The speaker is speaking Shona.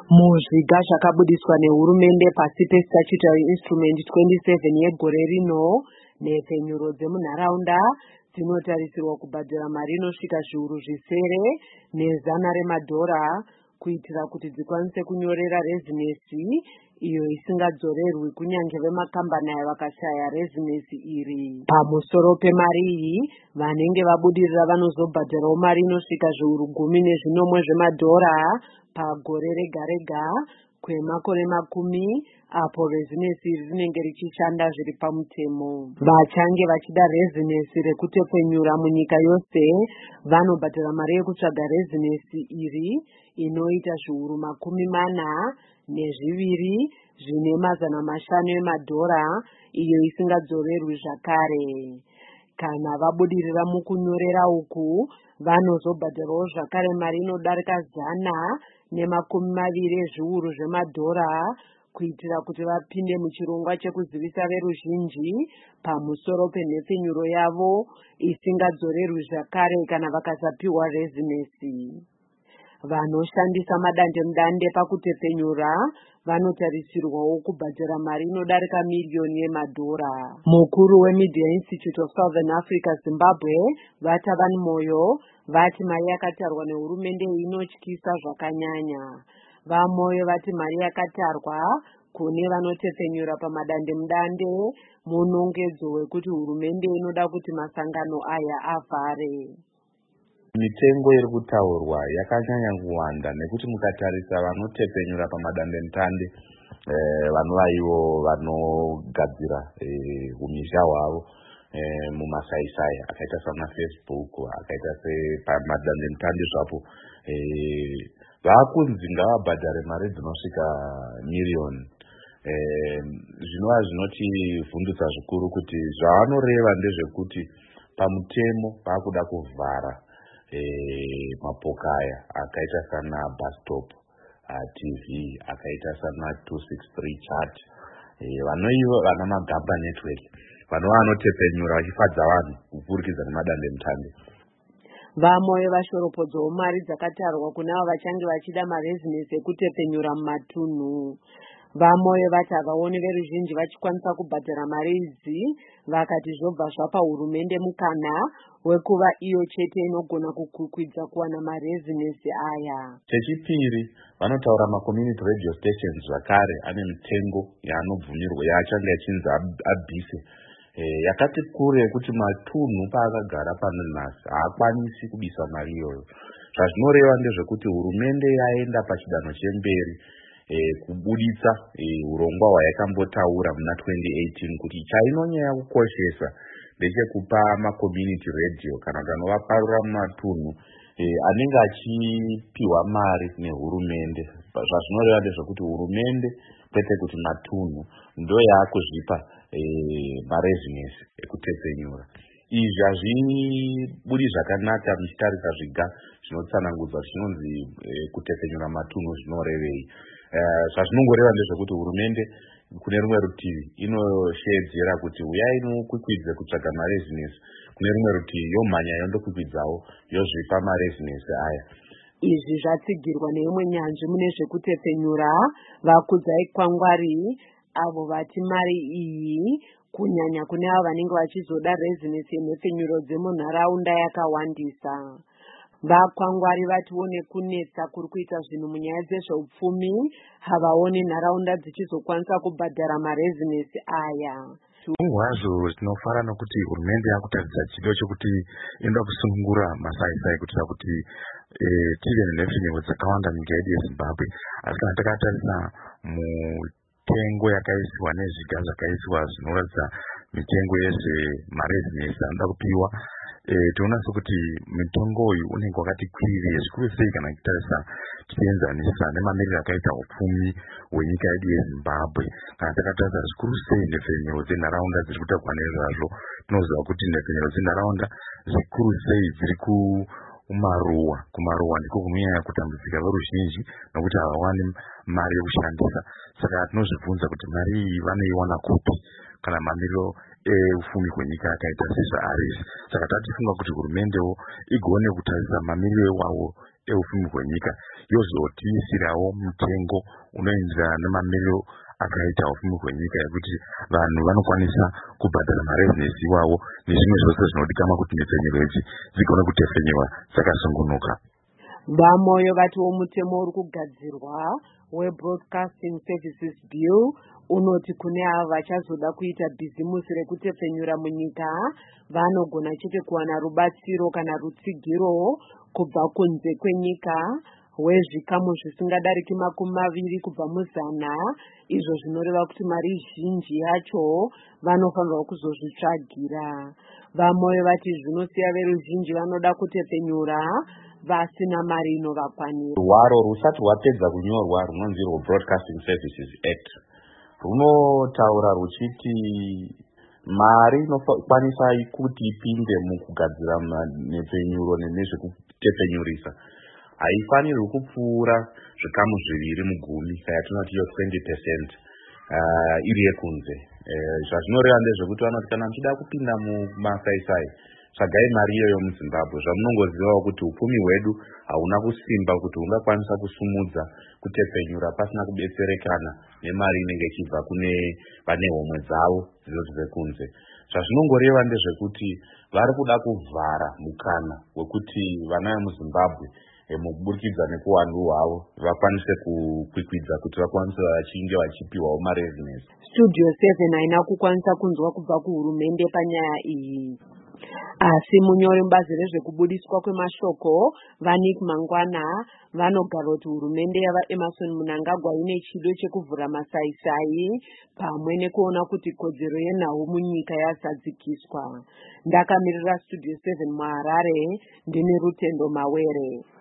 Muzviga zvakabudiswa nehurumende pasi peStatutory Instrument 27 yegore rino, nhepfenyuro dzemunharaunda dzinotarisirwa kubhadhara mari inosvika zviuru zvisere nezana remadhora kuitira kuti dzikwanise kunyorera rezinesi iyo isingadzorerwi kunyange vemakambani aya vakashaya rezinesi iri. Pamusoro pemari iyi, vanenge vabudirira vanozobhadharawo mari inosvika zviuru 10 zvemadhora pagore rega rega kwemakore 10 apo rezinesi iri rinenge richishanda zviri pamutemo. Vachange vachida rezinesi rekutepfenyura munyika yose vanobhadhara mari yekutsvaga rezinesi iri inoita zviuru 42 zvine mazana 5 emadhora iyo isingadzorerwi zvakare. Kana vabudirira mukunyorera uku vanozobhadharawo zvakare mari inodarika 120 ezviuru zvemadhora kuitira kuti vapinde muchirongwa chekuzivisa veruzhinji pamusoro penhepfenyuro yavo isingadzorerwi zvakare kana vakasapiwa rezinesi. Vanoshandisa madandemutande pakutepfenyura vanotarisirwawo kubhadhara mari inodarika miriyoni yemadhora. Mukuru weMedia Institute of Southern Africa Zimbabwe, Vatavan Moyo, vati mari yakatarwa nehurumende inotyisa zvakanyanya. VaMoyo vati mari yakatarwa kune vanotepfenyura pamadandemutande munongedzo wekuti hurumende inoda kuti masangano aya avhare. Mitengo iri kutaurwa yakanyanya kuwanda nekuti mukatarisa vanotepfenyura pamadandemutande vanova vanogadzira umisha hwavo mumasaisai akaita samaFacebook akaita sepamadandemutande zvapo vakunzi ngavabhadhare mari dzinosvika miriyoni. Zvinova zvinotivhundutsa zvikuru kuti zvavanoreva ndezvekuti pamutemo vakuda kuvhara mapoka aya akaita sana bus stop, TV akaita sana 263 chat, vanoiva vana magamba network vanova vanotepfenyura vachifadza vanhu kupfurikidza nemadandemutande. VaMoyo vashoropodzawo mari dzakatarwa kuna avo vachange vachida marezinesi ekutepfenyura mumatunhu. VaMoyo vati havaoni veruzhinji vachikwanisa kubhadhara mari idzi, vakati zvobva zvapa hurumende mukana wekuva iyo chete inogona kukwidza kuwana marezinesi aya. Chechipiri, vanotaura macommunity radio stations zvakare ane mitengo yaanobvumirwa yaachanga achinzi abvise yakati kure yekuti matunhu paakagara pano nhasi haakwanisi kubisa mari iyoyo. Zvazvinoreva ndezvekuti hurumende yaenda pachidanho chemberi kubuditsa urongwa hwayakambotaura muna 2018 kuti chainonyanya kukoshesa ndechekupa macommunity radio kana kuti anovaparura mumatunhu anenge achipiwa mari nehurumende. Zvazvinoreva ndezvekuti hurumende kwete kuti matunhu ndo yaakuzvipa marezinesi ekutepfenyura. Izvi hazvibudi zvakanaka muchitarisa zviga zvinotsanangudza zvinonzi kutepfenyura matunhu zvinorevei. Zvazvinongoreva ndezvekuti hurumende kune rumwe rutivi inosheedzera kuti uyai mukwikwidze kutsvaga marezinesi, kune rumwe rutivi yomhanya yondokwikwidzawo yozvipa marezinesi aya. Izvi zvatsigirwa neimwe nyanzvi mune zvekutepfenyura vakudzai kwangwari avo vati mari iyi kunyanya kune avo vanenge vachizoda rezinesi yenhepfenyuro dzemunharaunda yakawandisa. Vakwangwari vatiwo nekunetsa kuri kuita zvinhu munyaya dzezveupfumi havaoni nharaunda dzichizokwanisa kubhadhara marezinesi aya. Zvazvo tinofara nokuti hurumende yakutaridza chido chekuti inoda kusungura masaisai kuitira kuti tive nenhepfenyuro dzakawanda munyika yedu yeZimbabwe. Asi kana takatarisa mitengo yakaiswa nezviga zvakaiswa zvinoratidza mitengo yezvemarezinesi anoda kupiwa, tinoona sokuti mutongo uyu unenge wakati kwirire zvikuru sei kana kutarisa tichienzanisa nemamiriro akaita upfumi hwenyika yedu yeZimbabwe. Kana takatarisa zvikuru sei nhepfenyuro dzenharaunda dziri kutakwa nezvazvo, tinoziva kuti nhepfenyuro dzenharaunda zvikuru sei dziri kumaruwa ndiko kunonyanya kutambudzika veruzhinji nokuti havawani mari yekushandisa. Saka tinozvibvunza kuti mari iyi vanoiwana kupi kana mamiriro eupfumi hwenyika akaita sezvaari izvi. Saka tatifunga kuti hurumendewo igone kutarisa mamiriro iwawo eupfumi hwenyika yozotiisirawo mutengo unoenderana nemamiriro akaita upfumi hwenyika yekuti vanhu vanokwanisa kubhadhara marezinesi iwawo nezvimwe zvose zvinodikanwa kuti nhepfenyuro idzi dzigone kutefenyewa dzakasungunuka. Vamoyo vatiwo mutemo uri kugadzirwa weBroadcasting Services Bill unoti kune avo vachazoda kuita bhizimusi rekutepfenyura munyika vanogona chete kuwana rubatsiro kana rutsigiro kubva kunze kwenyika wezvikamu zvisingadariki 20 kubva muzana, izvo zvinoreva kuti mari zhinji yacho vanofanirwa kuzozvitsvagira. Vamoyo vati zvinosiya veruzhinji vanoda kutepfenyura vasina mari inovakwanira. Rwaro rusati rwapedza kunyorwa runonzi Broadcasting Services Act runotaura ruchiti mari inokwanisa kuti ipinde mukugadzira nhepfenyuro nezvekutepfenyurisa haifanirwi kupfuura zvikamu 2 mugumi yatinoti iyo 20% iri yekunze. Zvazvinoreva ndezvekuti vanoti kana muchida kupinda mumasaisai tsvagai mari iyoyo muZimbabwe. Zvamunongozivawo kuti upfumi hwedu hauna kusimba kuti ungakwanisa kusumudza kutepfenyura pasina kubetserekana nemari inenge ichibva kune vane homwe dzavo dzinodzve kunze. Zvazvinongoreva ndezvekuti vari kuda kuvhara mukana wekuti vana vemuZimbabwe mukuburikidza nekuwandu hwavo vakwanise kukwikwidza kuti vakwanise vachinge vachipiwawo marezinesi. Studio 7 haina kukwanisa kunzwa kubva kuhurumende panyaya iyi. Asi munyori mubazi rezvekubudiswa kwemashoko vaNick Mangwana vanogara kuti hurumende yavaEmmerson Mnangagwa ine chido chekuvhura masaisai pamwe nekuona kuti kodzero yenhau munyika yazadzikiswa. Ndakamirira Studio 7 muHarare ndine Rutendo Mawere.